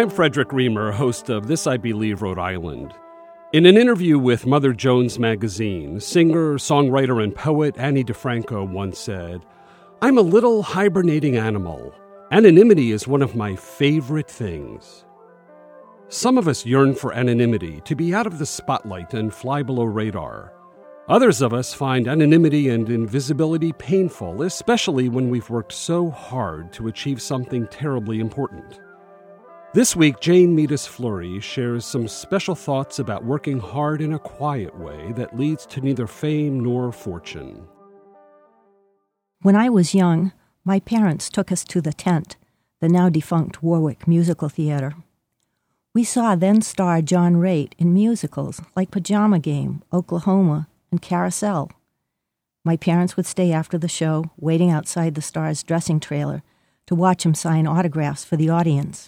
I'm Frederick Reamer, host of This I Believe Rhode Island. In an interview with Mother Jones magazine, singer, songwriter, and poet Annie DiFranco once said, "I'm a little hibernating animal. Anonymity is one of my favorite things." Some of us yearn for anonymity, to be out of the spotlight and fly below radar. Others of us find anonymity and invisibility painful, especially when we've worked so hard to achieve something terribly important. This week, Jane Meadus Fleury shares some special thoughts about working hard in a quiet way that leads to neither fame nor fortune. When I was young, my parents took us to the Tent, the now-defunct Warwick Musical Theater. We saw then-star John Raitt in musicals like Pajama Game, Oklahoma, and Carousel. My parents would stay after the show, waiting outside the star's dressing trailer to watch him sign autographs for the audience.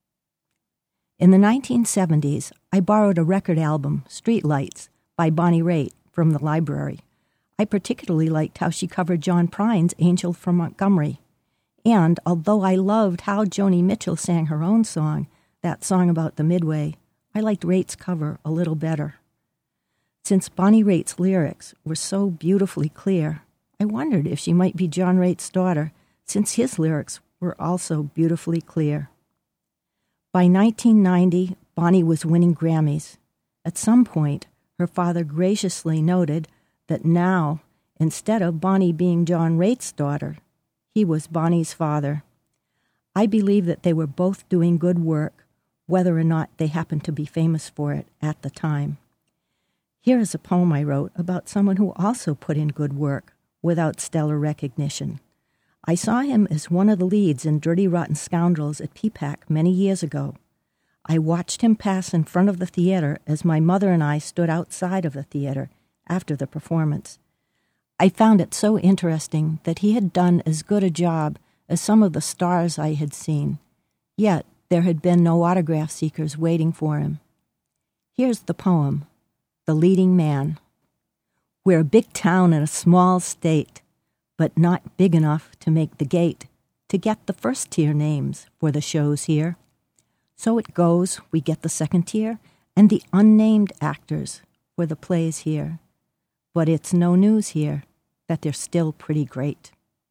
In the 1970s, I borrowed a record album, Streetlights, by Bonnie Raitt, from the library. I particularly liked how she covered John Prine's Angel from Montgomery. And although I loved how Joni Mitchell sang her own song, that song about the Midway, I liked Raitt's cover a little better. Since Bonnie Raitt's lyrics were so beautifully clear, I wondered if she might be John Raitt's daughter, since his lyrics were also beautifully clear. By 1990, Bonnie was winning Grammys. At some point, her father graciously noted that now, instead of Bonnie being John Raitt's daughter, he was Bonnie's father. I believe that they were both doing good work, whether or not they happened to be famous for it at the time. Here is a poem I wrote about someone who also put in good work without stellar recognition. I saw him as one of the leads in Dirty Rotten Scoundrels at PPAC many years ago. I watched him pass in front of the theater as my mother and I stood outside of the theater after the performance. I found it so interesting that he had done as good a job as some of the stars I had seen, yet there had been no autograph seekers waiting for him. Here's the poem, The Leading Man. We're a big town in a small state, but not big enough to make the gate to get the first-tier names for the shows here. So it goes, we get the second tier and the unnamed actors for the plays here. But it's no news here that they're still pretty great.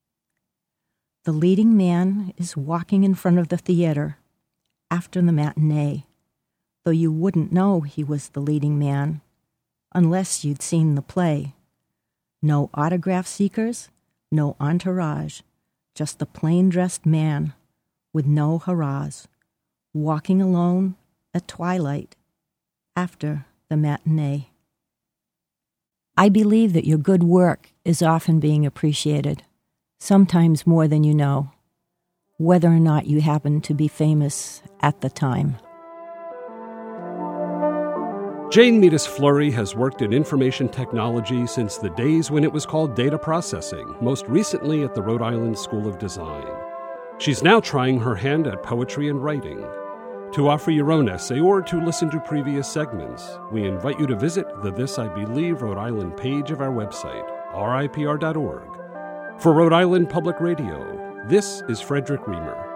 The leading man is walking in front of the theater after the matinee, though you wouldn't know he was the leading man unless you'd seen the play. No autograph seekers, no entourage, just the plain-dressed man with no hurrahs, walking alone at twilight after the matinee. I believe that your good work is often being appreciated, sometimes more than you know, whether or not you happen to be famous at the time. Jane Meadus Fleury has worked in information technology since the days when it was called data processing, most recently at the Rhode Island School of Design. She's now trying her hand at poetry and writing. To offer your own essay or to listen to previous segments, we invite you to visit the This I Believe Rhode Island page of our website, ripr.org. For Rhode Island Public Radio, this is Frederick Reamer.